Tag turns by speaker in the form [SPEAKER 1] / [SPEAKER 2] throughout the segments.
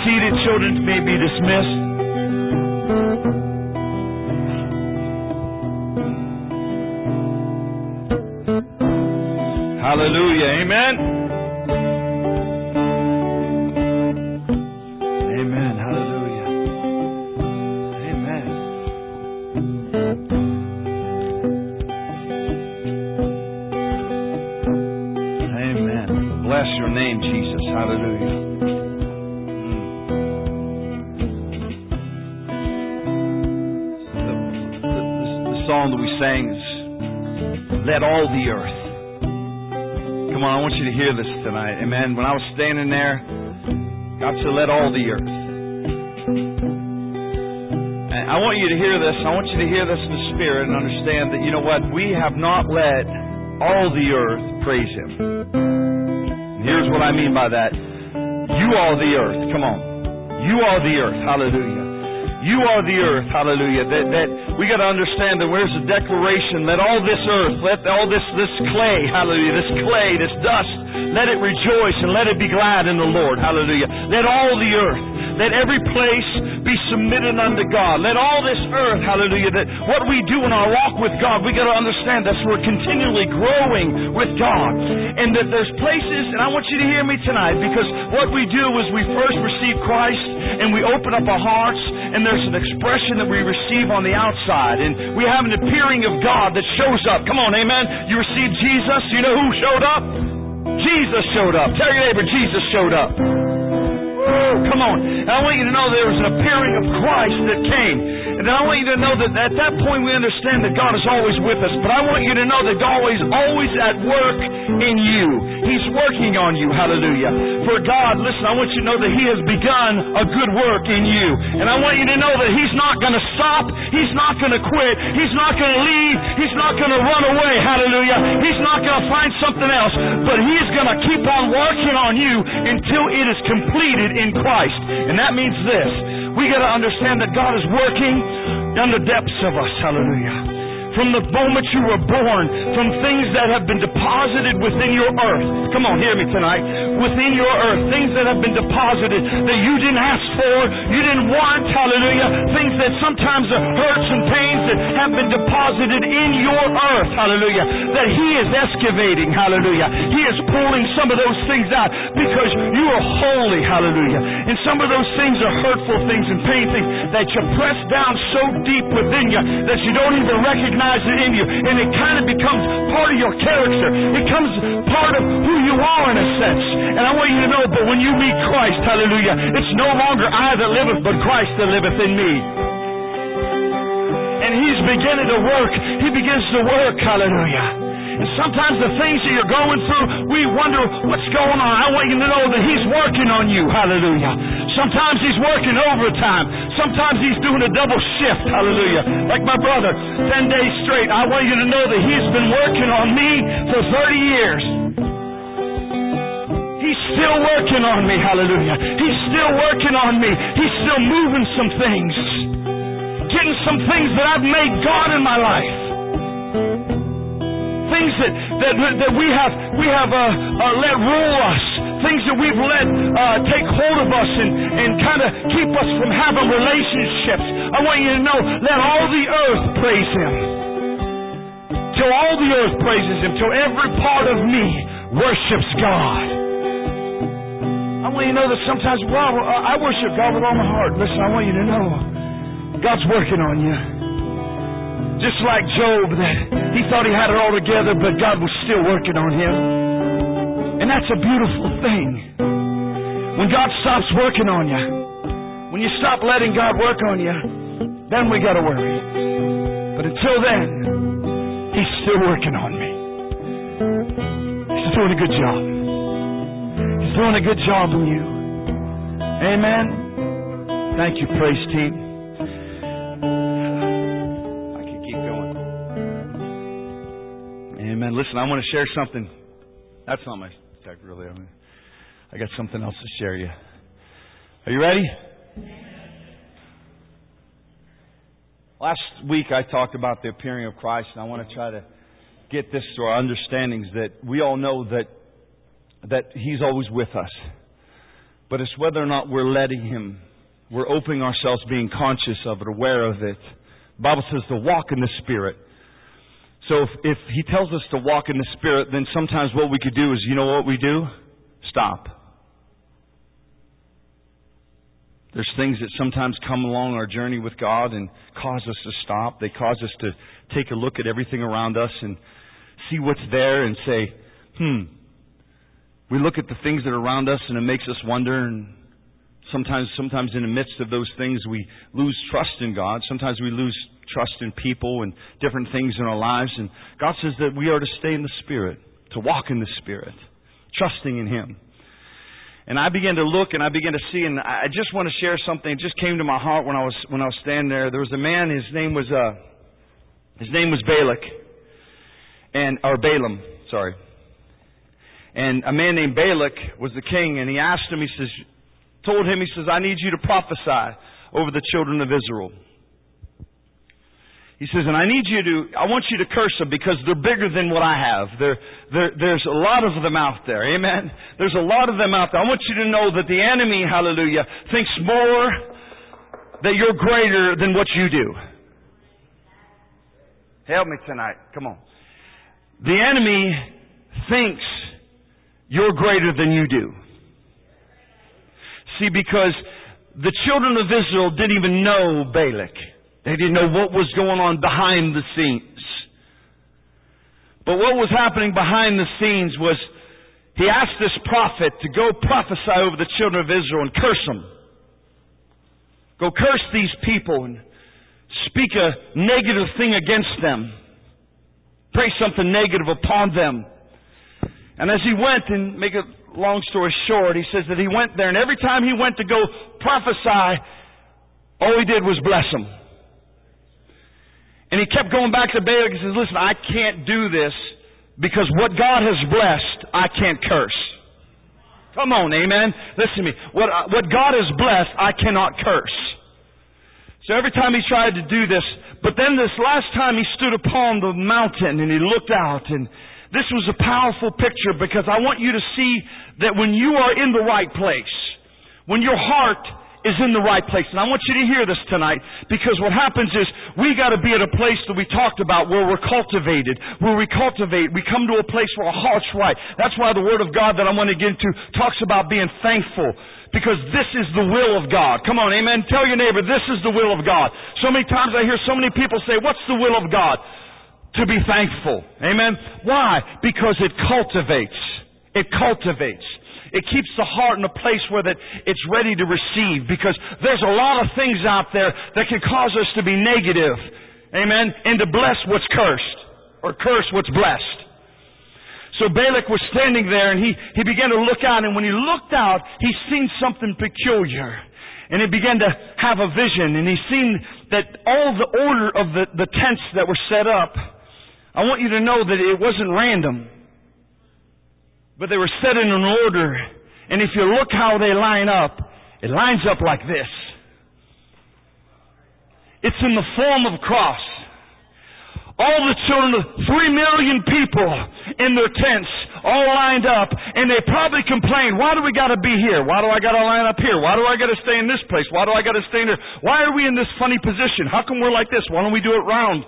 [SPEAKER 1] seated. Children may be dismissed. Hallelujah. Amen. Amen. Hallelujah. Amen. Amen. Bless your name, Jesus. Hallelujah. The song that we sang is Let All the Earth. Come on, I want you to hear this tonight. Amen. When I was standing there, God said, let all the earth. And I want you to hear this. I want you to hear this in the Spirit and understand that, you know what? We have not let all the earth praise Him. And here's what I mean by that. You are the earth. Come on. You are the earth. Hallelujah. You are the earth, hallelujah. That we got to understand that where's the declaration? Let all this earth, let all this clay, hallelujah, this clay, this dust, let it rejoice and let it be glad in the Lord, hallelujah. Let all the earth, let every place be submitted unto God. Let all this earth, hallelujah, that what we do in our walk with God, we got to understand that we're continually growing with God. And that there's places, and I want you to hear me tonight, because what we do is we first receive Christ and we open up our hearts, and there's an expression that we receive on the outside, and we have an appearing of God that shows up. Come on, amen. You receive Jesus. You know who showed up? Jesus showed up. Tell your neighbor, Jesus showed up. Oh, come on. And I want you to know there was an appearing of Christ that came. And then I want you to know that at that point we understand that God is always with us. But I want you to know that God is always at work in you. He's working on you. Hallelujah. For God, listen, I want you to know that He has begun a good work in you. And I want you to know that He's not going to stop. He's not going to quit. He's not going to leave. He's not going to run away. Hallelujah. He's not going to find something else. But He's going to keep on working on you until it is completed in Christ. And that means this. We got to understand that God is working in the depths of us. Hallelujah. From the moment you were born, from things that have been deposited within your earth. Come on, hear me tonight. Within your earth, things that have been deposited that you didn't ask for, you didn't want, hallelujah. Things that sometimes are hurts and pains that have been deposited in your earth, hallelujah. That He is excavating, hallelujah. He is pulling some of those things out because you are holy, hallelujah. And some of those things are hurtful things and pain things that you press down so deep within you that you don't even recognize it in you, and it kind of becomes part of your character. It becomes part of who you are in a sense. And I want you to know, but when you meet Christ, hallelujah, it's no longer I that liveth, but Christ that liveth in me. And He's beginning to work. He begins to work, hallelujah. And sometimes the things that you're going through, we wonder what's going on. I want you to know that He's working on you. Hallelujah. Sometimes He's working overtime. Sometimes He's doing a double shift. Hallelujah. Like my brother, 10 days straight. I want you to know that He's been working on me for 30 years. He's still working on me. Hallelujah. He's still working on me. He's still moving some things. Getting some things that I've made God in my life. Things that we have let rule us. Things that we've let take hold of us and kind of keep us from having relationships. I want you to know, let all the earth praise Him. Till all the earth praises Him. Till every part of me worships God. I want you to know that sometimes, well, I worship God with all my heart. Listen, I want you to know, God's working on you. Just like Job, that he thought he had it all together, but God was still working on him. And that's a beautiful thing. When God stops working on you, when you stop letting God work on you, then we got to worry. But until then, He's still working on me. He's doing a good job. He's doing a good job in you. Amen. Thank you, praise team. Amen. Listen, I want to share something. That's not my text, really. I got something else to share you. Are you ready? Last week I talked about the appearing of Christ, and I want to try to get this to our understandings that we all know that He's always with us. But it's whether or not we're letting Him. We're opening ourselves, being conscious of it, aware of it. The Bible says to walk in the Spirit. So if He tells us to walk in the Spirit, then sometimes what we could do is, you know what we do? Stop. There's things that sometimes come along our journey with God and cause us to stop. They cause us to take a look at everything around us and see what's there and say, We look at the things that are around us and it makes us wonder, and sometimes in the midst of those things we lose trust in God. Sometimes we lose trust in people and different things in our lives. And God says that we are to stay in the Spirit, to walk in the Spirit, trusting in Him. And I began to look and I began to see, and I just want to share something. It just came to my heart when I was standing there. There was a man. His name was Balak, or Balaam. Sorry. And a man named Balak was the king, and he asked him. He says, I need you to prophesy over the children of Israel. He says, and I want you to curse them because they're bigger than what I have. There's a lot of them out there. Amen. There's a lot of them out there. I want you to know that the enemy, hallelujah, thinks more that you're greater than what you do. Help me tonight. Come on. The enemy thinks you're greater than you do. See, because the children of Israel didn't even know Balak. They didn't know what was going on behind the scenes. But what was happening behind the scenes was he asked this prophet to go prophesy over the children of Israel and curse them. Go curse these people and speak a negative thing against them. Pray something negative upon them. And as he went, and make a long story short, he says that he went there, and every time he went to go prophesy, all he did was bless them. And he kept going back to Balak and says, listen, I can't do this because what God has blessed, I can't curse. Come on, amen? Listen to me. What God has blessed, I cannot curse. So every time he tried to do this, but then this last time he stood upon the mountain and he looked out, and this was a powerful picture because I want you to see that when you are in the right place, when your heart is in the right place. And I want you to hear this tonight, because what happens is we got to be at a place that we talked about where we're cultivated, we come to a place where our heart's right. That's why the Word of God that I want to get into talks about being thankful, because this is the will of God. Come on, amen. Tell your neighbor, this is the will of God. So many times I hear so many people say, what's the will of God? To be thankful. Amen. Why? Because it cultivates. It cultivates. It keeps the heart in a place where that it's ready to receive, because there's a lot of things out there that can cause us to be negative. Amen. And to bless what's cursed, or curse what's blessed. So Balak was standing there, and he began to look out, and when he looked out, he seen something peculiar. And he began to have a vision, and he seen that all the order of the tents that were set up, I want you to know that it wasn't random, but they were set in an order. And if you look how they line up, it lines up like this. It's in the form of a cross. All the children of 3 million people in their tents, all lined up, and they probably complained, why do we got to be here? Why do I got to line up here? Why do I got to stay in this place? Why do I got to stay in there? Why are we in this funny position? How come we're like this? Why don't we do it round?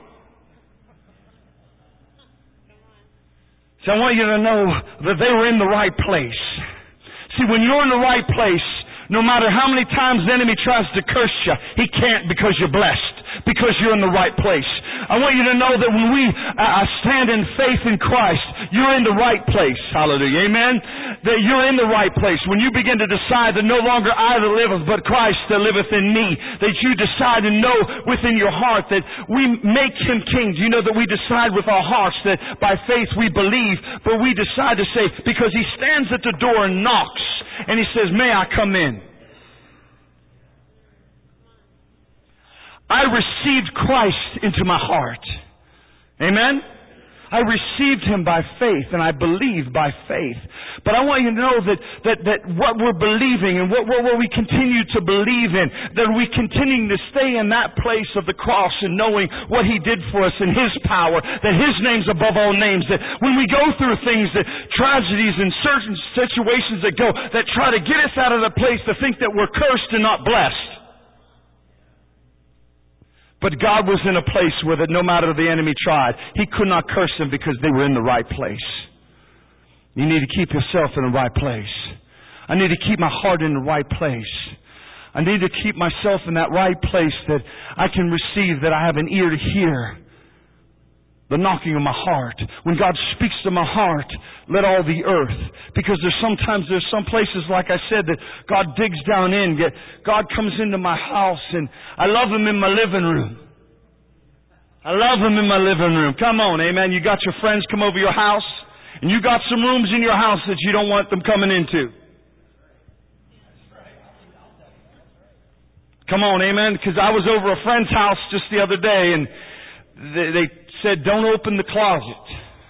[SPEAKER 1] So I want you to know that they were in the right place. See, when you're in the right place, no matter how many times the enemy tries to curse you, he can't, because you're blessed, because you're in the right place. I want you to know that when we stand in faith in Christ, you're in the right place. Hallelujah. Amen? That you're in the right place. When you begin to decide that no longer I that liveth, but Christ that liveth in me, that you decide and know within your heart that we make Him King. Do you know that we decide with our hearts that by faith we believe, but we decide to say, because He stands at the door and knocks, and He says, may I come in? I received Christ into my heart. Amen? I received Him by faith, and I believe by faith. But I want you to know that what we're believing and what we continue to believe in, that we continue to stay in that place of the cross and knowing what He did for us and His power, that His name's above all names, that when we go through things, that tragedies and certain situations that try to get us out of the place to think that we're cursed and not blessed. But God was in a place where that no matter the enemy tried, He could not curse them because they were in the right place. You need to keep yourself in the right place. I need to keep my heart in the right place. I need to keep myself in that right place that I can receive, that I have an ear to hear the knocking of my heart. When God speaks to my heart, let all the earth. Because there's some places, like I said, that God digs down in. God comes into my house, and I love Him in my living room. I love Him in my living room. Come on, amen. You got your friends come over your house, and you got some rooms in your house that you don't want them coming into. Come on, amen. Because I was over a friend's house just the other day, and they said, don't open the closet.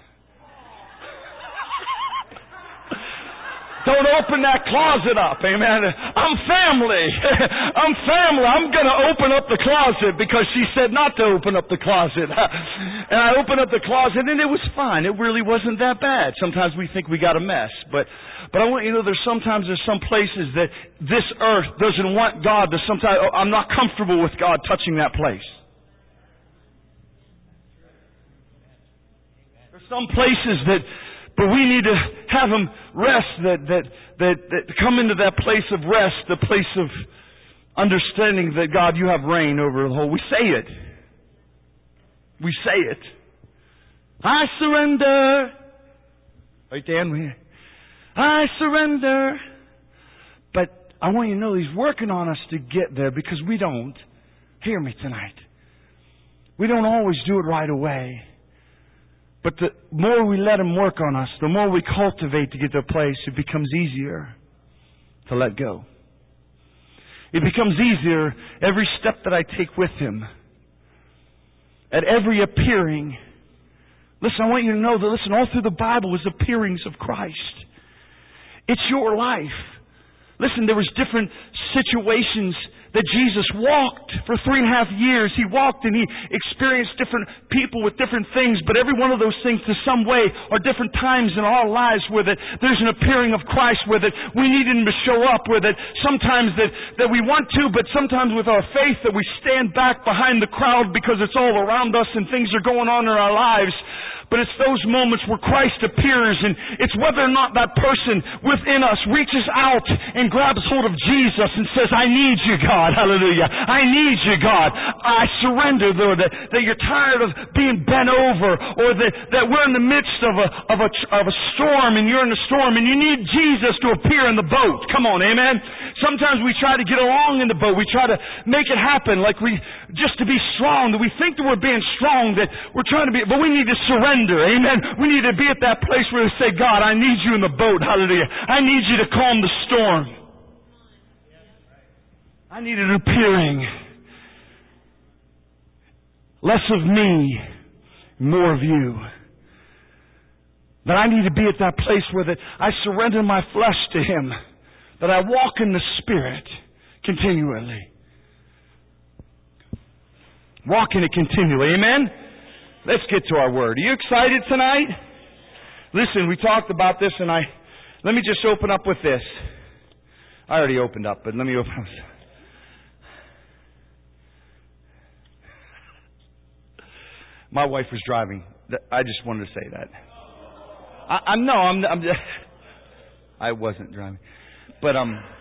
[SPEAKER 1] Don't open that closet up. Amen. I'm family. I'm family. I'm going to open up the closet because she said not to open up the closet. And I opened up the closet and it was fine. It really wasn't that bad. Sometimes we think we got a mess. But I want you to know there's some places that this earth doesn't want God to sometimes, I'm not comfortable with God touching that place. Some places but we need to have Him rest, that come into that place of rest, the place of understanding that God, You have reign over the whole. We say it. We say it. I surrender. Right, Dan? I surrender. But I want you to know He's working on us to get there because we don't. Hear me tonight. We don't always do it right away. But the more we let Him work on us, the more we cultivate to get to a place, it becomes easier to let go. It becomes easier every step that I take with Him. At every appearing. Listen, I want you to know that, all through the Bible was appearings of Christ. It's your life. Listen, there was different situations that Jesus walked for 3.5 years. He walked and He experienced different people with different things, but every one of those things to some way are different times in our lives where that there's an appearing of Christ, where that we need Him to show up, where that sometimes that we want to, but sometimes with our faith that we stand back behind the crowd because it's all around us and things are going on in our lives. But it's those moments where Christ appears, and it's whether or not that person within us reaches out and grabs hold of Jesus and says, I need You, God. Hallelujah. I need You, God. I surrender, Lord, that you're tired of being bent over, or that we're in the midst of a storm, and you're in the storm, and you need Jesus to appear in the boat. Come on, amen? Sometimes we try to get along in the boat. We try to make it happen just to be strong, that we think that we're being strong, that we're trying to be, but we need to surrender. Amen. We need to be at that place where we say, God, I need You in the boat. Hallelujah. I need You to calm the storm. I need an appearing. Less of me, more of You. That I need to be at that place where that I surrender my flesh to Him. That I walk in the Spirit continually. Walk in it continually. Amen? Let's get to our word. Are you excited tonight? Listen, we talked about this, and let me just open up with this. I already opened up, but let me open up. My wife was driving. I just wanted to say that. I wasn't driving. But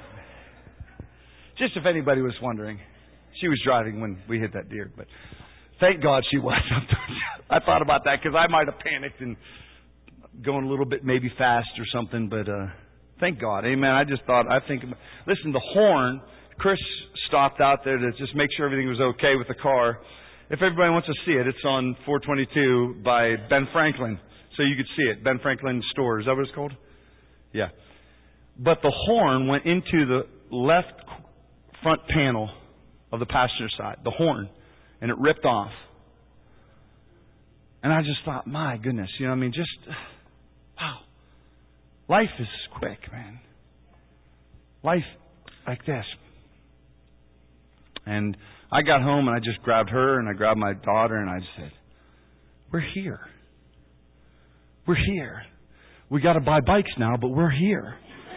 [SPEAKER 1] just if anybody was wondering, she was driving when we hit that deer. But thank God she was. I thought about that because I might have panicked and going a little bit maybe fast or something. But thank God. Amen. Listen, the horn, Chris stopped out there to just make sure everything was okay with the car. If everybody wants to see it, it's on 422 by Ben Franklin. So you could see it. Ben Franklin Store. Is that what it's called? Yeah. But the horn went into the left front panel of the passenger side. The horn. And it ripped off. And I just thought, my goodness, wow. Life is quick, man. Life like this. And I got home and I just grabbed her and I grabbed my daughter and I just said, we're here. We're here. We got to buy bikes now, but we're here.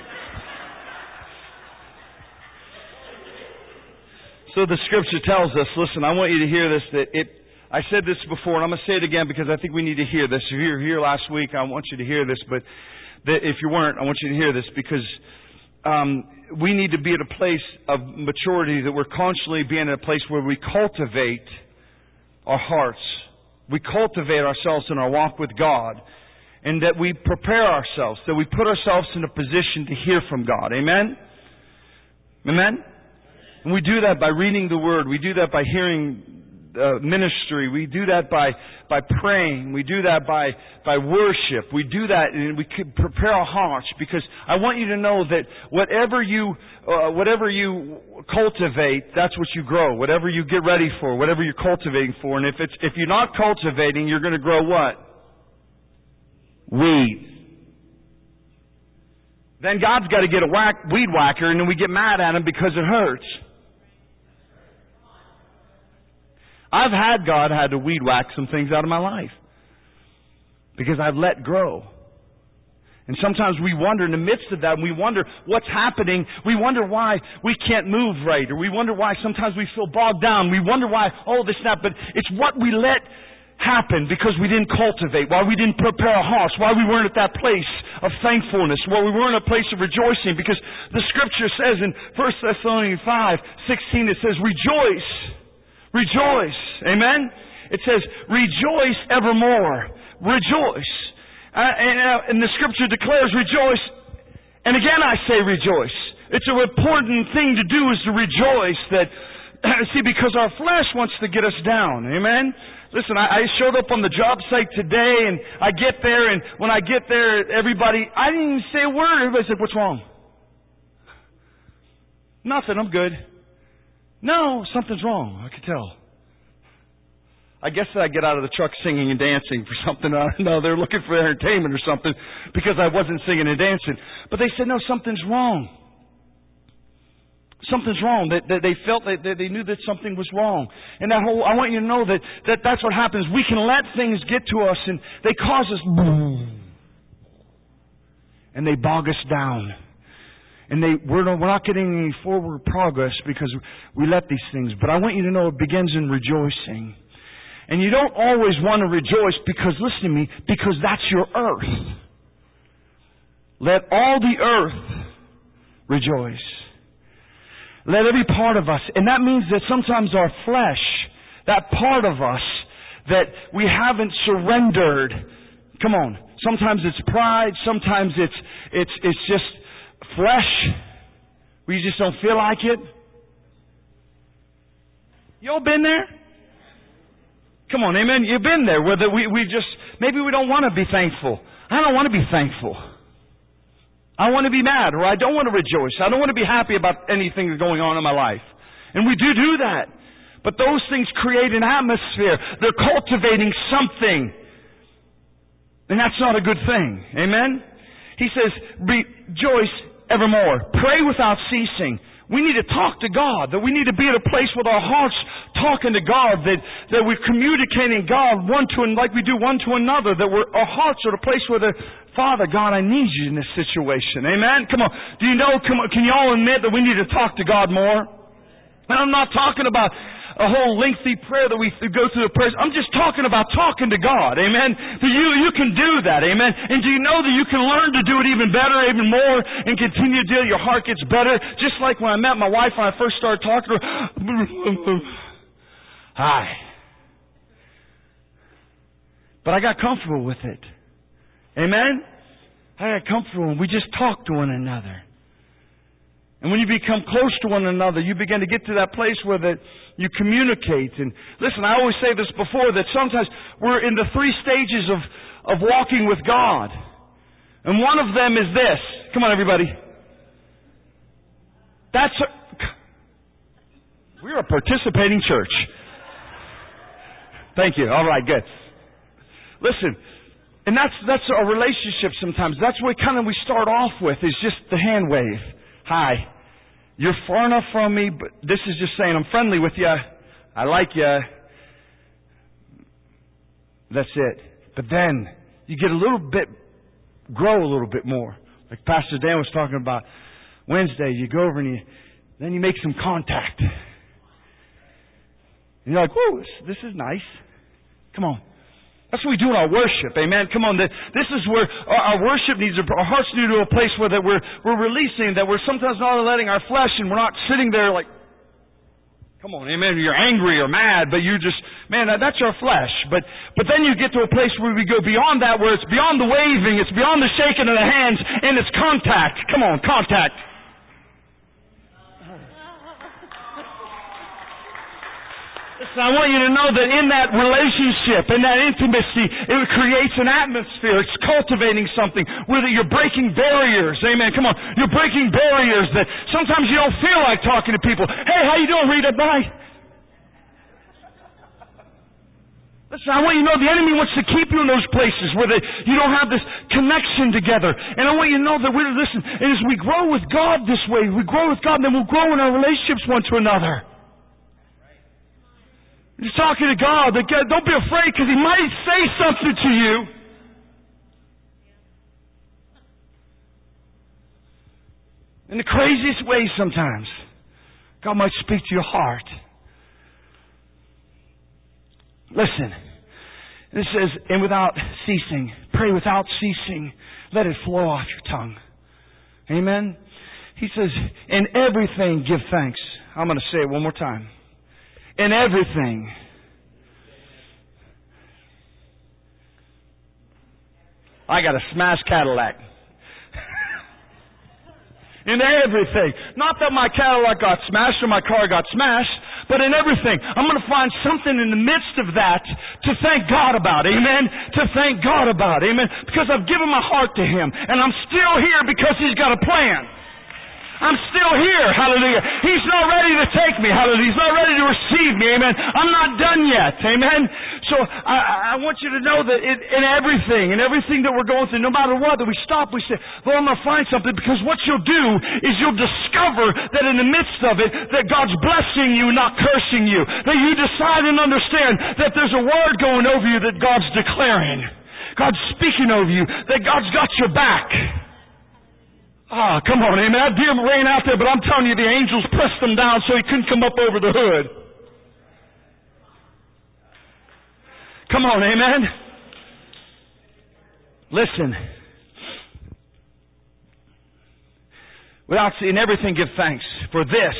[SPEAKER 1] So the Scripture tells us, listen, I want you to hear this, I said this before, and I'm going to say it again because I think we need to hear this. If you were here last week, I want you to hear this, but if you weren't, I want you to hear this because we need to be at a place of maturity, that we're constantly being at a place where we cultivate our hearts. We cultivate ourselves in our walk with God, and that we prepare ourselves, that we put ourselves in a position to hear from God. Amen? Amen? And we do that by reading the Word. We do that by hearing ministry. We do that by praying. We do that by worship. We do that and we prepare our hearts, because I want you to know that whatever you cultivate, that's what you grow. Whatever you get ready for, whatever you're cultivating for. And if you're not cultivating, you're going to grow what? Weeds. Then God's got to get a weed whacker, and then we get mad at Him because it hurts. I've had God had to weed whack some things out of my life because I've let grow. And sometimes we wonder in the midst of that, and we wonder what's happening. We wonder why we can't move right, or we wonder why sometimes we feel bogged down. We wonder why, this and that, but it's what we let happen because we didn't cultivate, why we didn't prepare our hearts, why we weren't at that place of thankfulness, why we weren't at a place of rejoicing, because the Scripture says in 1 Thessalonians 5:16, it says, rejoice. Rejoice. Amen? It says, rejoice evermore. Rejoice. And the Scripture declares rejoice. And again I say rejoice. It's an important thing to do is to rejoice. Because our flesh wants to get us down. Amen? Listen, I showed up on the job site today, and I get there, and when I get there, I didn't even say a word. Everybody said, what's wrong? Nothing, I'm good. No, something's wrong. I could tell. I guess I get out of the truck singing and dancing for something. I don't know. They're looking for entertainment or something because I wasn't singing and dancing. But they said, no, something's wrong. Something's wrong. They felt that they knew that something was wrong. And I want you to know that's what happens. We can let things get to us and they cause us and they bog us down. And we're not getting any forward progress because we let these things. But I want you to know it begins in rejoicing. And you don't always want to rejoice because, listen to me, because that's your earth. Let all the earth rejoice. Let every part of us, and that means that sometimes our flesh, that part of us that we haven't surrendered, come on, sometimes it's pride, sometimes it's just flesh, where you just don't feel like it. You all been there? Come on, amen. You've been there where maybe we don't want to be thankful. I don't want to be thankful. I want to be mad, or I don't want to rejoice. I don't want to be happy about anything that's going on in my life. And we do that. But those things create an atmosphere. They're cultivating something. And that's not a good thing. Amen? He says, rejoice evermore. Pray without ceasing. We need to talk to God. That we need to be at a place with our hearts talking to God. That we're communicating God like we do one to another. That our hearts are at a place where Father, God, I need you in this situation. Amen? Come on. Do you know, can you all admit that we need to talk to God more? And I'm not talking about a whole lengthy prayer that we go through the prayers. I'm just talking about talking to God. Amen? That you can do that. Amen? And do you know that you can learn to do it even better, even more, and continue to do it? Your heart gets better. Just like when I met my wife when I first started talking to her. Hi. But I got comfortable with it. Amen? I got comfortable and we just talk to one another. And when you become close to one another, you begin to get to that place where you communicate. And listen, I always say this before, that sometimes we're in the 3 stages of walking with God. And one of them is this. Come on, everybody. We're a participating church. Thank you. All right, good. Listen, and that's our relationship sometimes. That's what we start off with, is just the hand wave. Hi. You're far enough from me, but this is just saying I'm friendly with you. I like you. That's it. But then you get grow a little bit more. Like Pastor Dan was talking about Wednesday, you go over and then you make some contact. And you're like, whoa, this is nice. Come on. That's what we do in our worship. Amen. Come on. This is where our worship needs, our hearts need to a place where that we're releasing, that we're sometimes not letting our flesh, and we're not sitting there like, come on, amen, you're angry or mad, but you just, man, that's our flesh. But then you get to a place where we go beyond that, where it's beyond the waving, it's beyond the shaking of the hands, and it's contact. Come on, contact. Listen, I want you to know that in that relationship, in that intimacy, it creates an atmosphere. It's cultivating something where you're breaking barriers. Amen. Come on. You're breaking barriers that sometimes you don't feel like talking to people. Hey, how you doing, Rita? Bye. Listen, I want you to know the enemy wants to keep you in those places where you don't have this connection together. And I want you to know that and as we grow with God this way, we grow with God, and then we'll grow in our relationships one to another. You're talking to God. Don't be afraid, because He might say something to you. In the craziest ways sometimes. God might speak to your heart. Listen. It says, and without ceasing. Pray without ceasing. Let it flow off your tongue. Amen? He says, in everything give thanks. I'm going to say it one more time. In everything. I got a smashed Cadillac. In everything. Not that my Cadillac got smashed or my car got smashed, but in everything. I'm going to find something in the midst of that to thank God about. Amen? To thank God about. Amen? Because I've given my heart to Him. And I'm still here because He's got a plan. I'm still here. Hallelujah. He's not ready to take me. Hallelujah. He's not ready to receive me. Amen. I'm not done yet. Amen. So I want you to know that in everything that we're going through, no matter what, that we stop, we say, Lord, I'm going to find something, because what you'll do is you'll discover that in the midst of it, that God's blessing you, not cursing you. That you decide and understand that there's a word going over you that God's declaring. God's speaking over you. That God's got your back. Ah, come on, amen. That deer ran out there, but I'm telling you, the angels pressed him down so he couldn't come up over the hood. Come on, amen. Listen. In everything give thanks. For this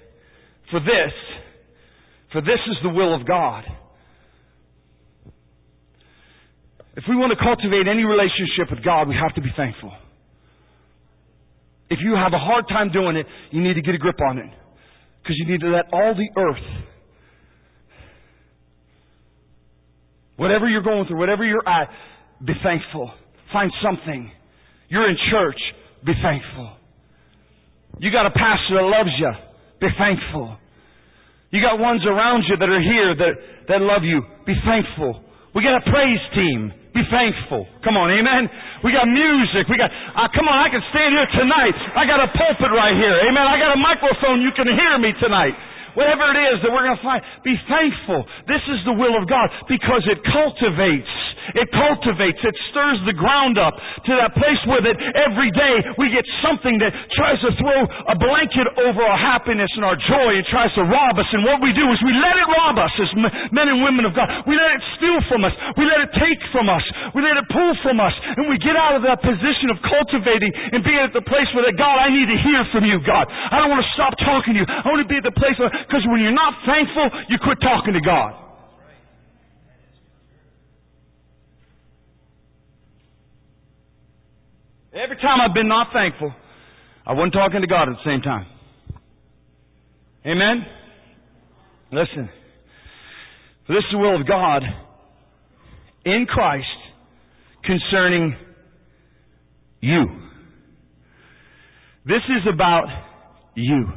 [SPEAKER 1] is the will of God. If we want to cultivate any relationship with God, we have to be thankful. If you have a hard time doing it, you need to get a grip on it. Because you need to let all the earth, whatever you're going through, whatever you're at, be thankful. Find something. You're in church, be thankful. You got a pastor that loves you, be thankful. You got ones around you that are here that love you, be thankful. We got a praise team. Be thankful. Come on, amen? We got music. Come on, I can stand here tonight. I got a pulpit right here. Amen. I got a microphone. You can hear me tonight. Whatever it is that we're going to find, be thankful. This is the will of God, because it cultivates. It cultivates. It stirs the ground up to that place where that every day we get something that tries to throw a blanket over our happiness and our joy and tries to rob us. And what we do is we let it rob us as men and women of God. We let it steal from us. We let it take from us. We let it pull from us. And we get out of that position of cultivating and being at the place where that, God, I need to hear from you, God. I don't want to stop talking to you. I want to be at the place where, because when you're not thankful, you quit talking to God. Every time I've been not thankful, I wasn't talking to God at the same time. Amen? Listen. For this is the will of God in Christ concerning you. This is about you.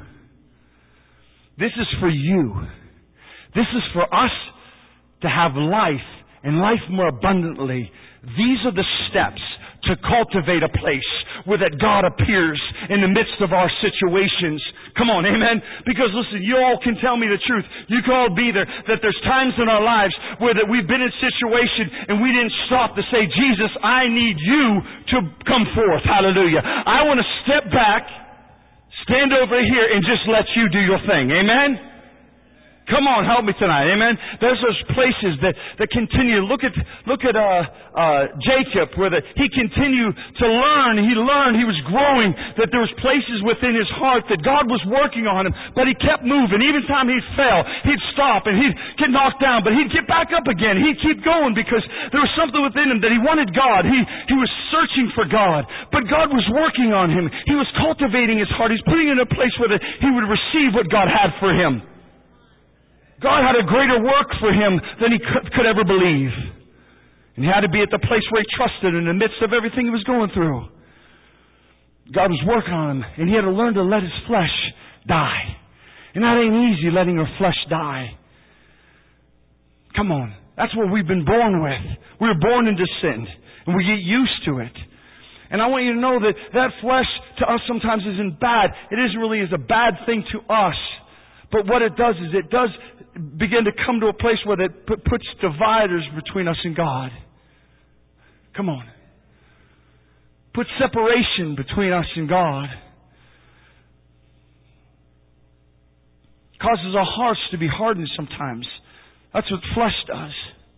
[SPEAKER 1] This is for you. This is for us to have life and life more abundantly. These are the steps to cultivate a place where that God appears in the midst of our situations. Come on, amen? Because listen, you all can tell me the truth. You can all be there. That there's times in our lives where that we've been in a situation and we didn't stop to say, Jesus, I need you to come forth. Hallelujah. I want to step back, stand over here, and just let you do your thing. Amen? Come on, help me tonight, amen. There's those places that continue. Look at Jacob, where he continued to learn. He learned, he was growing. That there was places within his heart that God was working on him, but he kept moving. Even time he fell, he'd stop and he'd get knocked down, but he'd get back up again. He'd keep going because there was something within him that he wanted God. He was searching for God, but God was working on him. He was cultivating his heart. He's putting him in a place where he would receive what God had for him. God had a greater work for him than he could ever believe. And he had to be at the place where he trusted in the midst of everything he was going through. God was working on him, and he had to learn to let his flesh die. And that ain't easy, letting our flesh die. Come on. That's what we've been born with. We were born into sin, and we get used to it. And I want you to know that flesh to us sometimes isn't bad. It isn't really a bad thing to us. But what it does is it does begin to come to a place where it puts dividers between us and God. Come on. Put separation between us and God. Causes our hearts to be hardened sometimes. That's what flesh does.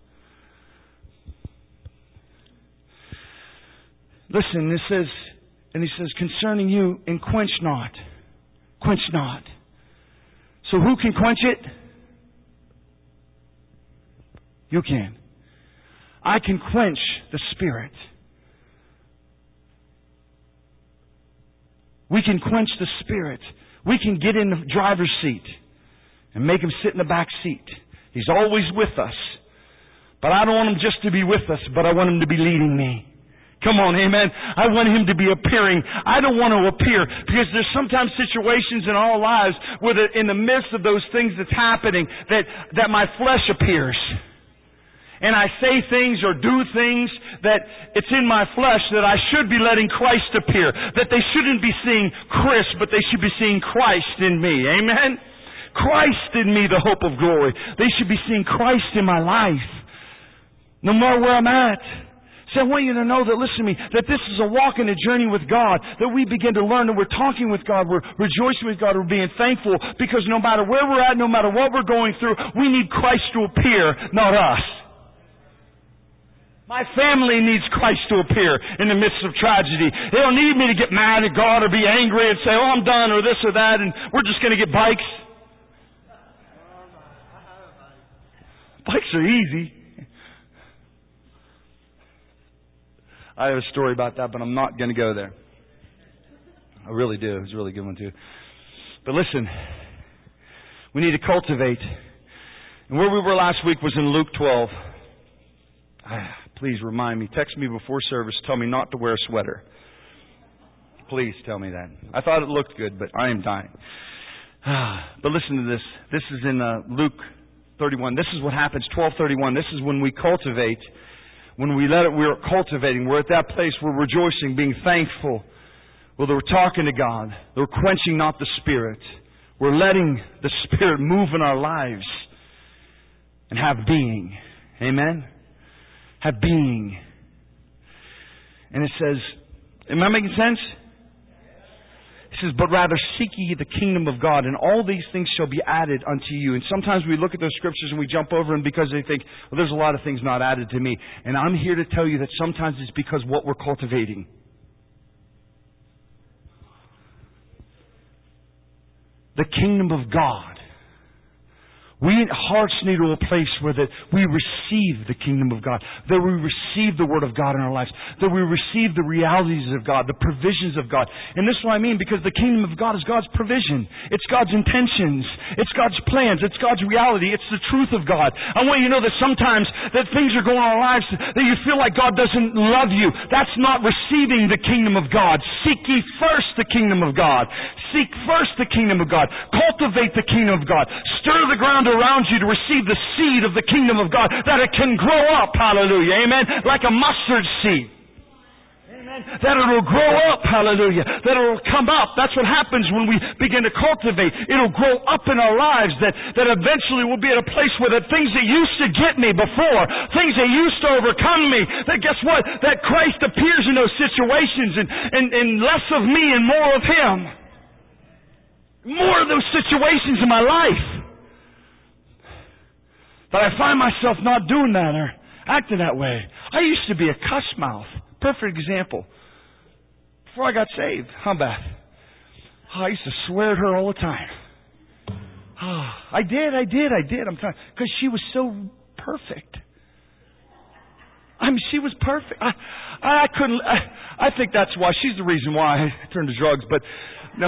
[SPEAKER 1] Listen, he says, concerning you, and quench not. Quench not. So who can quench it? You can. I can quench the Spirit. We can quench the Spirit. We can get in the driver's seat and make him sit in the back seat. He's always with us. But I don't want him just to be with us, but I want him to be leading me. Come on, amen. I want him to be appearing. I don't want to appear, because there's sometimes situations in our lives where in the midst of those things that's happening that my flesh appears. And I say things or do things that it's in my flesh that I should be letting Christ appear. That they shouldn't be seeing Chris, but they should be seeing Christ in me. Amen? Christ in me, the hope of glory. They should be seeing Christ in my life. No matter where I'm at. So I want you to know that, listen to me, that this is a walk and a journey with God, that we begin to learn that we're talking with God, we're rejoicing with God, we're being thankful, because no matter where we're at, no matter what we're going through, we need Christ to appear, not us. My family needs Christ to appear in the midst of tragedy. They don't need me to get mad at God or be angry and say, oh, I'm done, or this or that, and we're just going to get bikes. Bikes are easy. I have a story about that, but I'm not going to go there. I really do. It's a really good one, too. But listen, we need to cultivate. And where we were last week was in Luke 12. Please remind me. Text me before service. Tell me not to wear a sweater. Please tell me that. I thought it looked good, but I am dying. But listen to this. This is in Luke 31. This is what happens. 12:31. This is when we cultivate. When we let it, we're cultivating. We're at that place where we're rejoicing, being thankful. Well, we're talking to God. We're quenching not the Spirit. We're letting the Spirit move in our lives and have being. Amen? Have being. And it says, am I making sense? It says, but rather seek ye the kingdom of God, and all these things shall be added unto you. And sometimes we look at those scriptures and we jump over them because they think, well, there's a lot of things not added to me. And I'm here to tell you that sometimes it's because what we're cultivating. The kingdom of God. Hearts need to a place where that we receive the kingdom of God, that we receive the Word of God in our lives, that we receive the realities of God, the provisions of God. And this is what I mean, because the kingdom of God is God's provision. It's God's intentions. It's God's plans. It's God's reality. It's the truth of God. I want you to know that sometimes that things are going on in our lives that you feel like God doesn't love you. That's not receiving the kingdom of God. Seek ye first the kingdom of God. Seek first the kingdom of God. Cultivate the kingdom of God. Stir the ground around you to receive the seed of the kingdom of God, that it can grow up, hallelujah, amen, like a mustard seed. That it will grow up, hallelujah. That it will come up. That's what happens when we begin to cultivate. It will grow up in our lives, that eventually we'll be at a place where the things that used to get me before, things that used to overcome me, that guess what? That Christ appears in those situations, and less of me and more of Him. More of those situations in my life. But I find myself not doing that or acting that way. I used to be a cuss mouth. Perfect example. Before I got saved, how bad? I used to swear at her all the time. I did. I'm trying, because she was so perfect. I mean, she was perfect. I couldn't. I think that's why she's the reason why I turned to drugs. But no,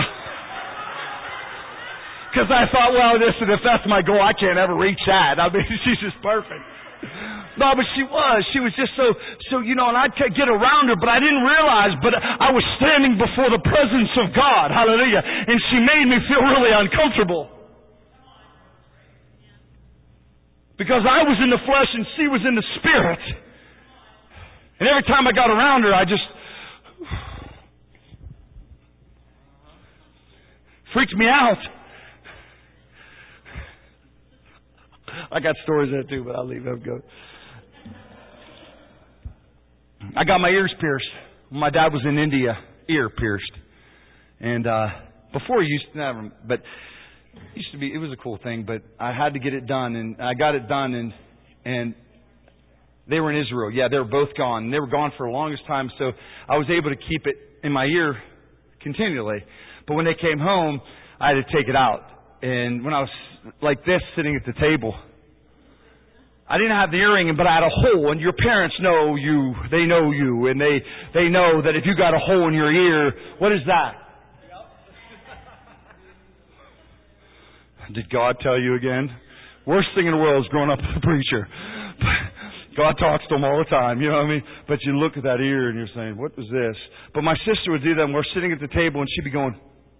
[SPEAKER 1] because I thought, well, if that's my goal, I can't ever reach that. I mean, she's just perfect. No, but she was just so, and I'd get around her, but I didn't realize, but I was standing before the presence of God, hallelujah, and she made me feel really uncomfortable. Because I was in the flesh and she was in the spirit. And every time I got around her, I just freaked me out. I got stories there too, but I'll leave them go. I got my ears pierced. My dad was in India, ear pierced. And before he used to never, but it was a cool thing, but I had to get it done, and I got it done, and they were in Israel. Yeah, they were both gone. They were gone for the longest time, so I was able to keep it in my ear continually. But when they came home, I had to take it out. And when I was like this, sitting at the table, I didn't have the earring, but I had a hole, and your parents know you, they know you, and they know that if you got a hole in your ear, what is that? Did God tell you again? Worst thing in the world is growing up with a preacher. God talks to them all the time, you know what I mean? But you look at that ear and you're saying, what was this? But my sister would do that, and we're sitting at the table, and she'd be going,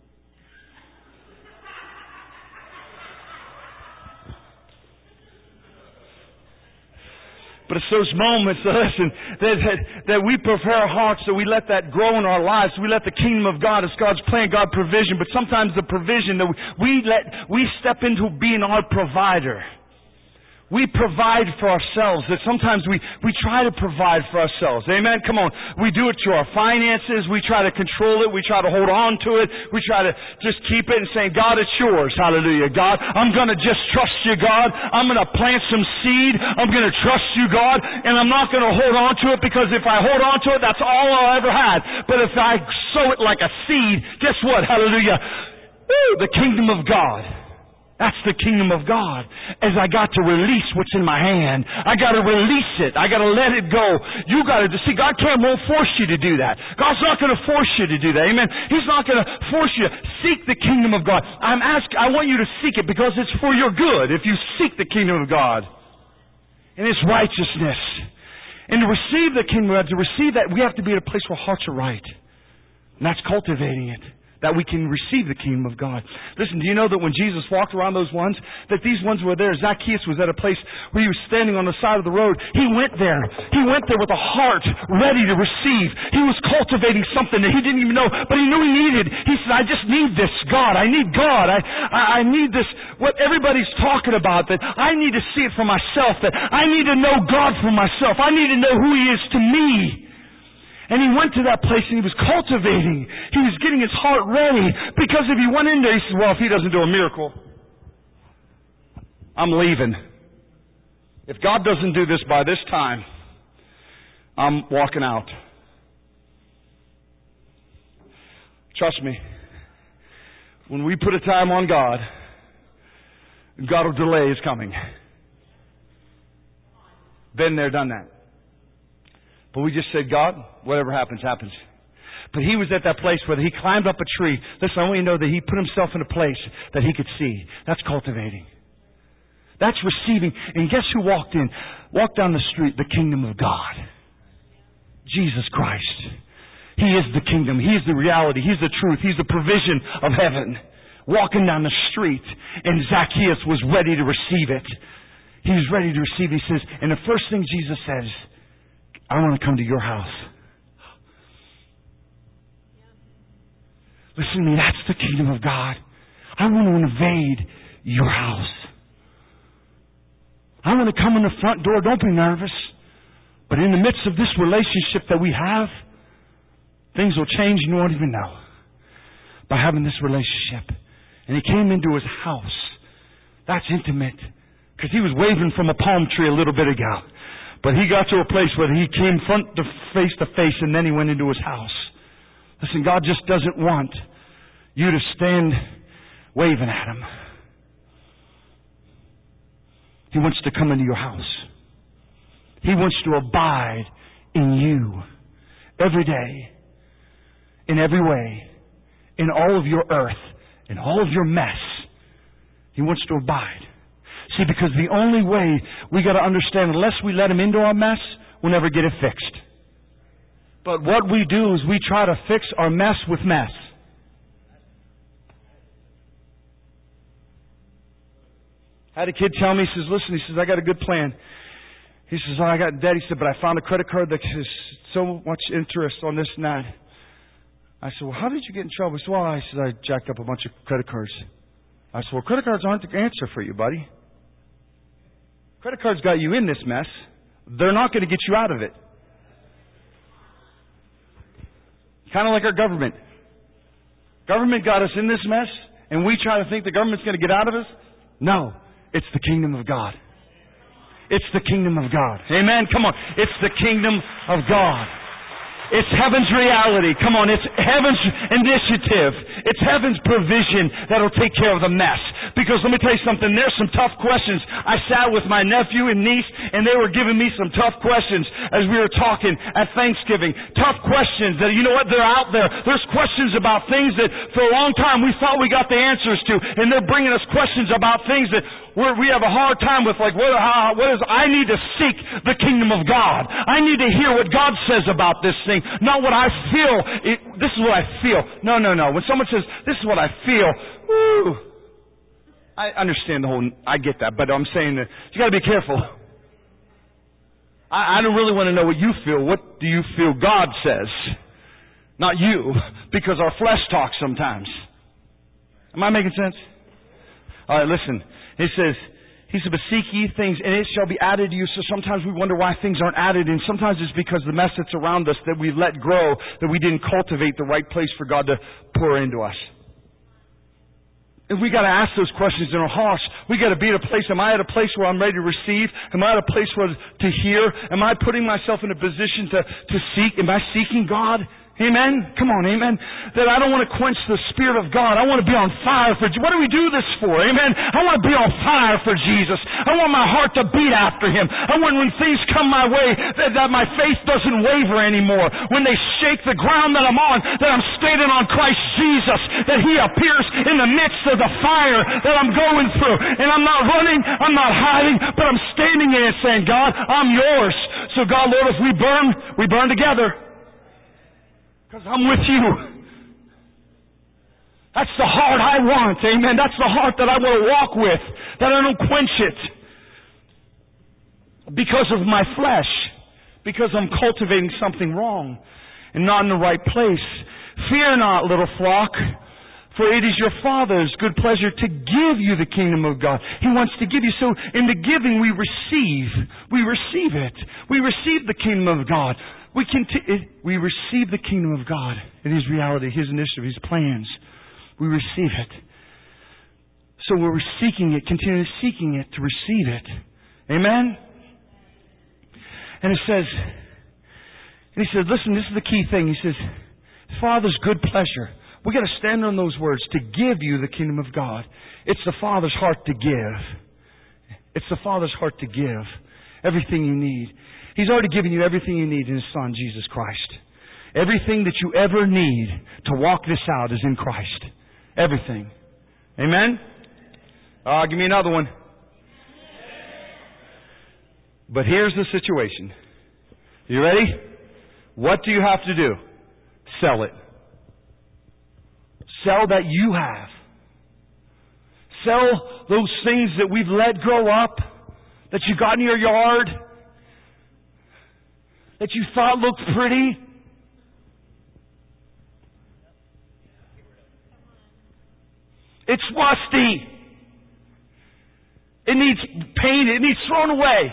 [SPEAKER 1] but it's those moments, listen, that we prepare our hearts, that we let that grow in our lives. We let the kingdom of God, it's God's plan, God's provision. But sometimes the provision that we step into being our provider. We provide for ourselves. That sometimes we try to provide for ourselves. Amen? Come on. We do it to our finances. We try to control it. We try to hold on to it. We try to just keep it and say, God, it's yours. Hallelujah. God, I'm going to just trust you, God. I'm going to plant some seed. I'm going to trust you, God. And I'm not going to hold on to it, because if I hold on to it, that's all I'll ever had. But if I sow it like a seed, guess what? Hallelujah. Woo, the kingdom of God. That's the kingdom of God. As I got to release what's in my hand, I got to release it. I got to let it go. You got to see. God won't force you to do that. God's not going to force you to do that. Amen. He's not going to force you to seek the kingdom of God. I want you to seek it because it's for your good. If you seek the kingdom of God and His righteousness, and to receive the kingdom of God, to receive that, we have to be at a place where hearts are right, and that's cultivating it, that we can receive the kingdom of God. Listen, do you know that when Jesus walked around those ones, that these ones were there? Zacchaeus was at a place where he was standing on the side of the road. He went there. He went there with a heart ready to receive. He was cultivating something that he didn't even know, but he knew he needed. He said, I just need this, God. I need God. I need this, what everybody's talking about, that I need to see it for myself, that I need to know God for myself. I need to know who He is to me. And he went to that place and he was cultivating. He was getting his heart ready. Because if he went in there, he said, well, if He doesn't do a miracle, I'm leaving. If God doesn't do this by this time, I'm walking out. Trust me, when we put a time on God, God will delay His coming. Been there, done that. But we just said, God, whatever happens, happens. But he was at that place where he climbed up a tree. Listen, I want you to know that he put himself in a place that he could see. That's cultivating. That's receiving. And guess who walked in? Walked down the street, the kingdom of God. Jesus Christ.
[SPEAKER 2] He is the kingdom. He is the reality. He's the truth. He's the provision of heaven. Walking down the street, and Zacchaeus was ready to receive it. He was ready to receive it. He says, and the first thing Jesus says, I want to come to your house. Listen to me, that's the kingdom of God. I want to invade your house. I want to come in the front door. Don't be nervous. But in the midst of this relationship that we have, things will change and you won't even know. By having this relationship. And he came into his house. That's intimate. Because he was waving from a palm tree a little bit ago. But he got to a place where he came front to face and then he went into his house. Listen, God just doesn't want you to stand waving at Him. He wants to come into your house. He wants to abide in you every day, in every way, in all of your earth, in all of your mess. He wants to abide. See, because the only way we got to understand, unless we let Him into our mess, we'll never get it fixed. But what we do is we try to fix our mess with mess. I had a kid tell me, he says, listen, he says, I got a good plan. He says, I got debt. He said, but I found a credit card that has so much interest on this and that. I said, well, how did you get in trouble? He said, well, I jacked up a bunch of credit cards. I said, well, credit cards aren't the answer for you, buddy. Credit cards got you in this mess. They're not going to get you out of it. Kind of like our government. Government got us in this mess, and we try to think the government's going to get out of us. No, it's the kingdom of God. It's the kingdom of God. Amen? Come on. It's the kingdom of God. It's heaven's reality. Come on, it's heaven's initiative. It's heaven's provision that'll take care of the mess. Because let me tell you something, there's some tough questions. I sat with my nephew and niece, and they were giving me some tough questions as we were talking at Thanksgiving. Tough questions that, you know what, they're out there. There's questions about things that for a long time we thought we got the answers to, and they're bringing us questions about things that we have a hard time with, like, I need to seek the kingdom of God. I need to hear what God says about this thing, not what I feel. This is what I feel. No. When someone says, this is what I feel, woo, I understand I get that, but I'm saying that you got to be careful. I don't really want to know what you feel. What do you feel God says? Not you, because our flesh talks sometimes. Am I making sense? All right, listen. He says, but seek ye things, and it shall be added to you. So sometimes we wonder why things aren't added, and sometimes it's because the mess that's around us that we've let grow, that we didn't cultivate the right place for God to pour into us. And we got to ask those questions in our hearts. We got to be at a place. Am I at a place where I'm ready to receive? Am I at a place where to hear? Am I putting myself in a position to seek? Am I seeking God? Amen? Come on, amen? That I don't want to quench the Spirit of God. I want to be on fire for... What do we do this for? Amen? I want to be on fire for Jesus. I want my heart to beat after Him. I want when things come my way that my faith doesn't waver anymore. When they shake the ground that I'm on, that I'm standing on Christ Jesus. That He appears in the midst of the fire that I'm going through. And I'm not running, I'm not hiding, but I'm standing in it saying, God, I'm yours. So God, Lord, if we burn together. Because I'm with you. That's the heart I want. Amen. That's the heart that I want to walk with. That I don't quench it. Because of my flesh. Because I'm cultivating something wrong. And not in the right place. Fear not, little flock. For it is your Father's good pleasure to give you the kingdom of God. He wants to give you. So in the giving we receive. We receive it. We receive the kingdom of God. We receive the kingdom of God in His reality, His initiative, His plans. We receive it. So we're seeking it, continually seeking it to receive it. Amen? And He says, listen, this is the key thing. He says, Father's good pleasure. We've got to stand on those words, to give you the kingdom of God. It's the Father's heart to give. It's the Father's heart to give everything you need. He's already given you everything you need in His Son, Jesus Christ. Everything that you ever need to walk this out is in Christ. Everything. Amen? Give me another one. But here's the situation. You ready? What do you have to do? sell it. Sell that you have. Sell those things that we've let grow up, that you got in your yard, that you thought looked pretty. It's rusty. It needs painted. It needs thrown away.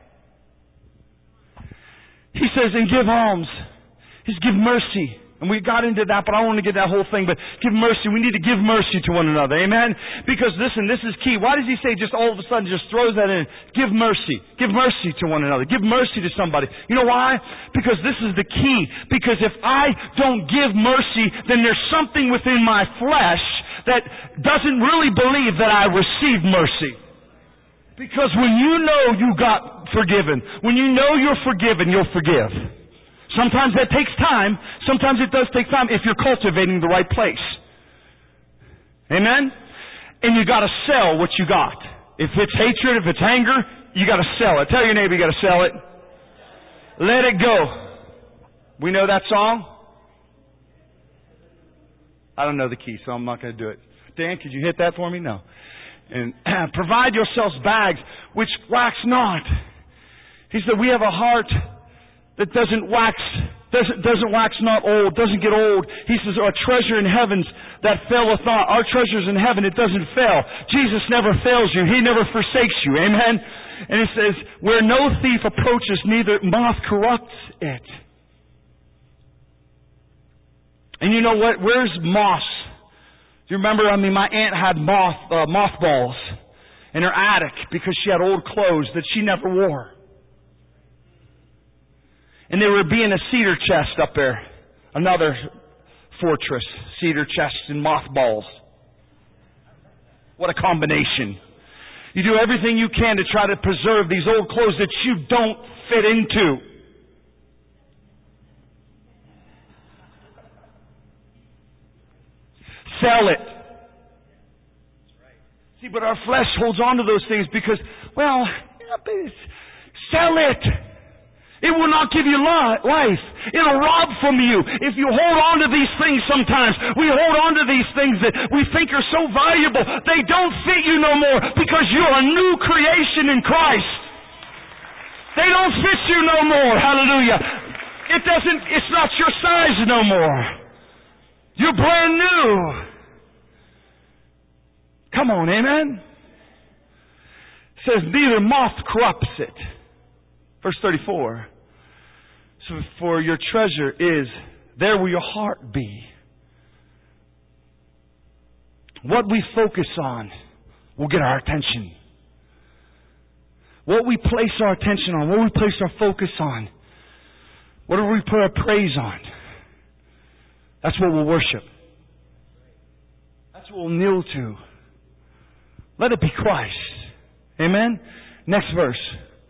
[SPEAKER 2] He says, and give alms. He says, give mercy. And we got into that, but I don't want to get that whole thing. But give mercy. We need to give mercy to one another. Amen? Because listen, this is key. Why does he say just all of a sudden just throws that in? Give mercy. Give mercy to one another. Give mercy to somebody. You know why? Because this is the key. Because if I don't give mercy, then there's something within my flesh that doesn't really believe that I receive mercy. Because when you know you got forgiven, when you know you're forgiven, you'll forgive. Sometimes that takes time. Sometimes it does take time if you're cultivating the right place. Amen? And you got to sell what you got. If it's hatred, if it's anger, you got to sell it. Tell your neighbor you got to sell it. Let it go. We know that song? I don't know the key, so I'm not going to do it. Dan, could you hit that for me? No. And provide yourselves bags which wax not. He said we have a heart that doesn't wax not old, doesn't get old. He says, our treasure in heavens that faileth not. Our treasure's in heaven, it doesn't fail. Jesus never fails you. He never forsakes you. Amen? And he says, where no thief approaches, neither moth corrupts it. And you know what? Where's moss? Do you remember, my aunt had mothballs in her attic because she had old clothes that she never wore. And there would be in a cedar chest up there. Another fortress. Cedar chest and mothballs. What a combination. You do everything you can to try to preserve these old clothes that you don't fit into. Sell it. See, but our flesh holds on to those things because, sell it. It will not give you life. It'll rob from you. If you hold on to these things sometimes, we hold on to these things that we think are so valuable. They don't fit you no more because you're a new creation in Christ. They don't fit you no more. Hallelujah. It's not your size no more. You're brand new. Come on, amen? It says, neither moth corrupts it. Verse 34. So for your treasure is, there will your heart be. What we focus on will get our attention. What we place our attention on, what we place our focus on, what do we put our praise on? That's what we'll worship. That's what we'll kneel to. Let it be Christ. Amen? Next verse.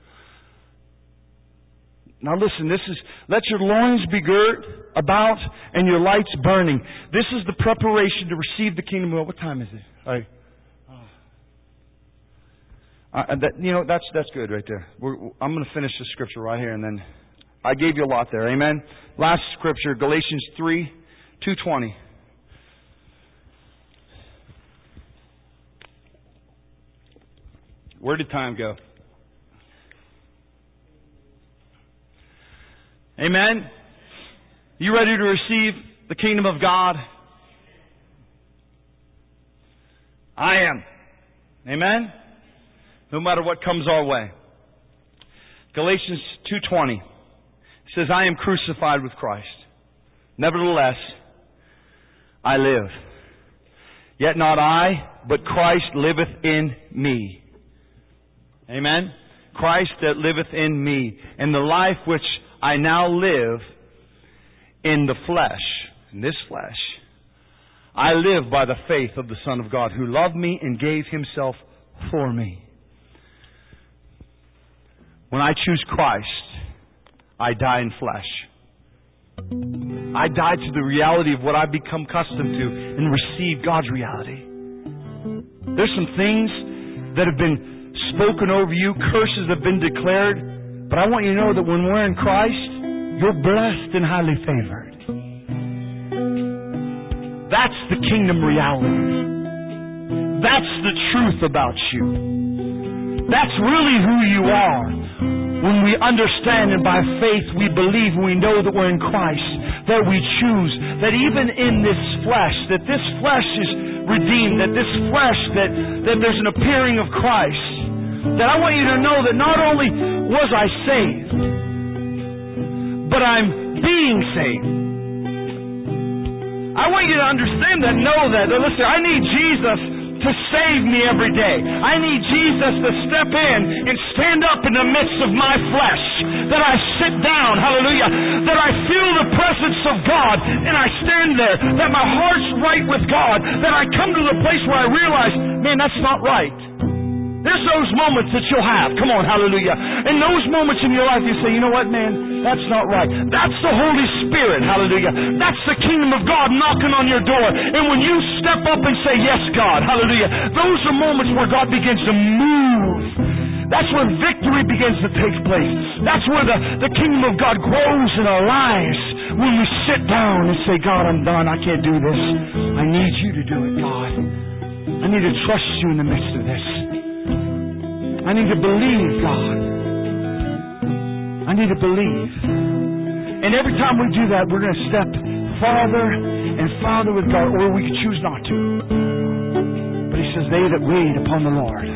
[SPEAKER 2] Now listen, let your loins be girt about and your lights burning. This is the preparation to receive the kingdom of God. What time is it? That's good right there. I'm going to finish the scripture right here, and then I gave you a lot there. Amen? Last scripture, Galatians 3:2-20. Where did time go? Amen? You ready to receive the kingdom of God? I am. Amen? No matter what comes our way. Galatians 2:20 says, I am crucified with Christ. Nevertheless, I live. Yet not I, but Christ liveth in me. Amen? Christ that liveth in me. And the life which I now live in the flesh, in this flesh, I live by the faith of the Son of God, who loved me and gave Himself for me. When I choose Christ, I die in flesh. I die to the reality of what I've become accustomed to and receive God's reality. There's some things that have been spoken over you, curses have been declared, but I want you to know that when we're in Christ, you're blessed and highly favored. That's the kingdom reality. That's the truth about you. That's really who you are. When we understand and by faith we believe, we know that we're in Christ, that we choose, that even in this flesh, that this flesh is redeemed, that this flesh, that there's an appearing of Christ, that I want you to know that not only was I saved, but I'm being saved. I want you to understand that, know that. Listen, I need Jesus to save me every day. I need Jesus to step in and stand up in the midst of my flesh. That I sit down, hallelujah. That I feel the presence of God and I stand there. That my heart's right with God. That I come to the place where I realize, man, that's not right. There's those moments that you'll have. Come on, hallelujah. In those moments in your life you say, you know what, man, that's not right. That's the Holy Spirit, hallelujah. That's the kingdom of God knocking on your door. And when you step up and say, yes, God, hallelujah, those are moments where God begins to move. That's where victory begins to take place. That's where the kingdom of God grows in our lives. When we sit down and say, God, I'm done. I can't do this. I need you to do it, God. I need to trust you in the midst of this. I need to believe, God. I need to believe. And every time we do that, we're going to step farther and farther with God, or we could choose not to. But He says, they that wait upon the Lord,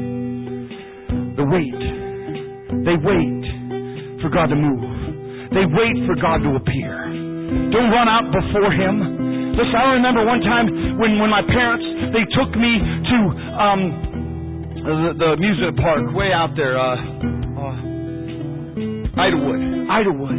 [SPEAKER 2] they wait for God to move. They wait for God to appear. Don't run out before Him. Listen, I remember one time when my parents, they took me to the amusement park way out there, Idlewood.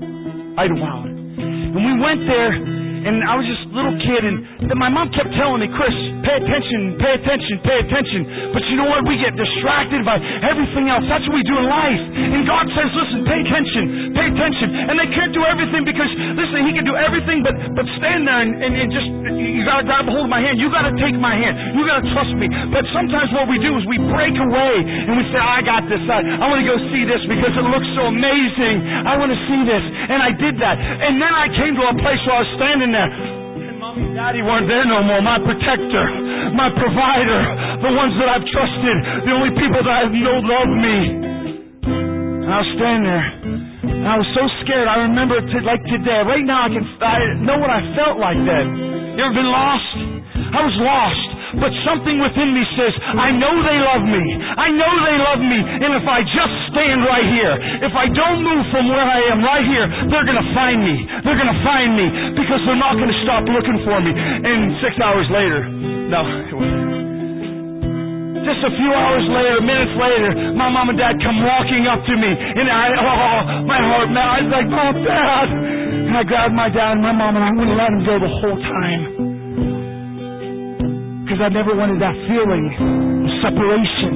[SPEAKER 2] And we went there, and I was just a little kid, and my mom kept telling me, Chris, pay attention. But you know what? We get distracted by everything else. That's what we do in life. And God says, listen, pay attention. And they can't do everything because, listen, He can do everything, but stand there and just, you got to grab a hold of my hand. You got to take my hand. You got to trust me. But sometimes what we do is we break away and we say, I got this. I want to go see this because it looks so amazing. I want to see this. And I did that. And then I came to a place where I was standing there. And Mommy and Daddy weren't there no more. My protector, my provider, the ones that I've trusted, the only people that I know love me. And I was standing there. And I was so scared. I remember it like today. Right now I know what I felt like then. You ever been lost? I was lost. But something within me says, I know they love me. I know they love me. And if I just stand right here, if I don't move from where I am right here, they're going to find me. They're going to find me because they're not going to stop looking for me. And 6 hours later, no, it wasn't. Just a few hours later, minutes later, my mom and dad come walking up to me. And my heart, man, I was like, oh, Dad. And I grabbed my dad and my mom and I wouldn't let them go the whole time. Because I never wanted that feeling of separation.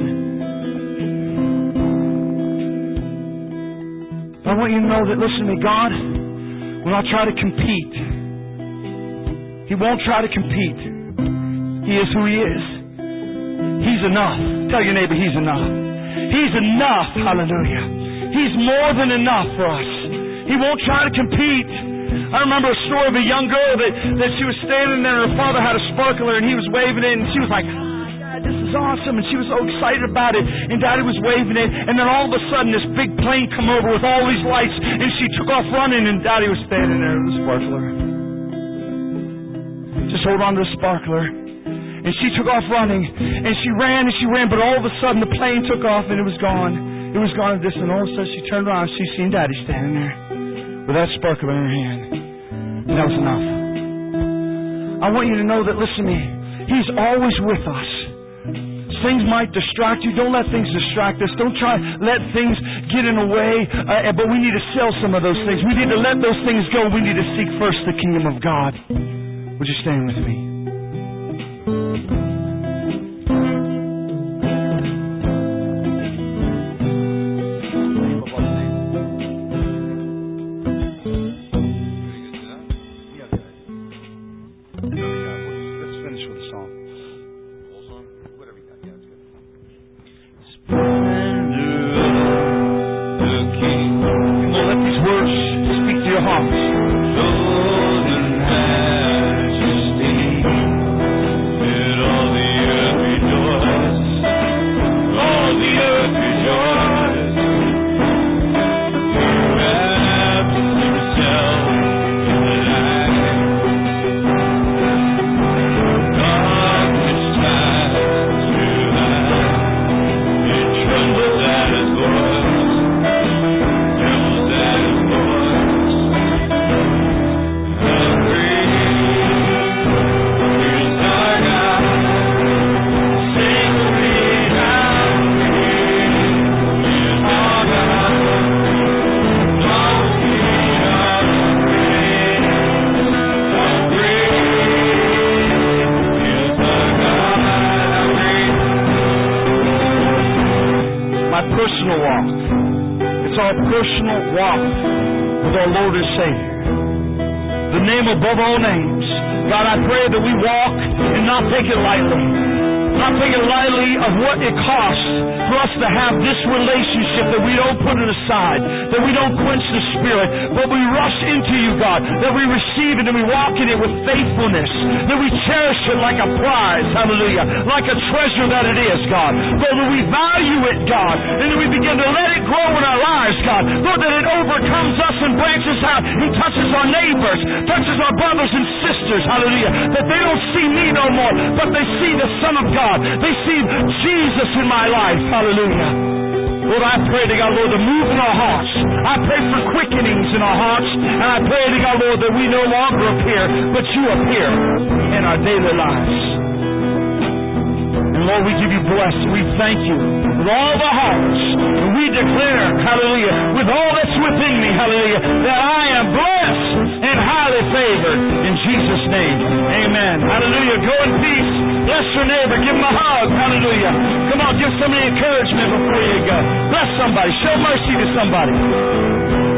[SPEAKER 2] I want you to know that, listen to me, God will not try to compete. He won't try to compete. He is who He is. He's enough. Tell your neighbor, He's enough. He's enough. Hallelujah. He's more than enough for us. He won't try to compete. I remember a story of a young girl that she was standing there and her father had a sparkler and he was waving it and she was like, Dad, this is awesome. And she was so excited about it and Daddy was waving it and then all of a sudden this big plane come over with all these lights and she took off running and Daddy was standing there with the sparkler. Just hold on to the sparkler. And she took off running and she ran, but all of a sudden the plane took off and it was gone. It was gone a distance. All of a sudden she turned around and she seen Daddy standing there with that sparkler in her hand. And that was enough. I want you to know that, listen to me, He's always with us. Things might distract you. Don't let things distract us. Don't try let things get in the way. But we need to sell some of those things. We need to let those things go. We need to seek first the kingdom of God. Would you stand with me?
[SPEAKER 3] Majesty
[SPEAKER 2] personal walk. It's our personal walk with our Lord and Savior. The name above all names. God, I pray that we walk and not take it lightly. Not take it lightly of what it costs for us to have this relationship, that we don't put it aside, that we don't quench the Spirit, but we rush into you, God, that we receive it and we walk in it with faithfulness, that we cherish it like a prize, hallelujah, like a treasure that it is, God. Lord, that we value it, God, and that we begin to let it grow in our lives, God. Lord, that it overcomes us and branches out and touches our neighbors, touches our brothers and sisters, hallelujah, that they don't see me no more, but they see the Son of God. They see Jesus in my life. Hallelujah. Lord, I pray to God, Lord, to move in our hearts. I pray for quickenings in our hearts. And I pray to God, Lord, that we no longer appear, but you appear in our daily lives. And Lord, we give you blessing. We thank you with all the hearts. And we declare, hallelujah, with all that's within me, hallelujah, that I am blessed and highly favored in Jesus' name. Amen. Hallelujah. Go in peace. Bless your neighbor. Give him a hug. Hallelujah. Come on, give somebody encouragement before you go. Bless somebody. Show mercy to somebody.